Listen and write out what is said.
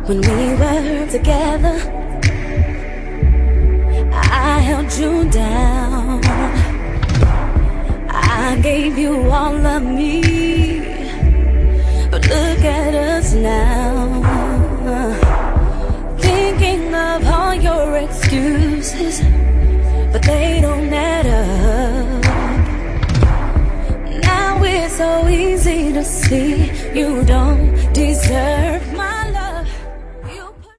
When we were together, I held you down. I gave you all of me. But look at us now, thinking of all your excuses, but they don't add up. Now it's so easy to see you don't deserve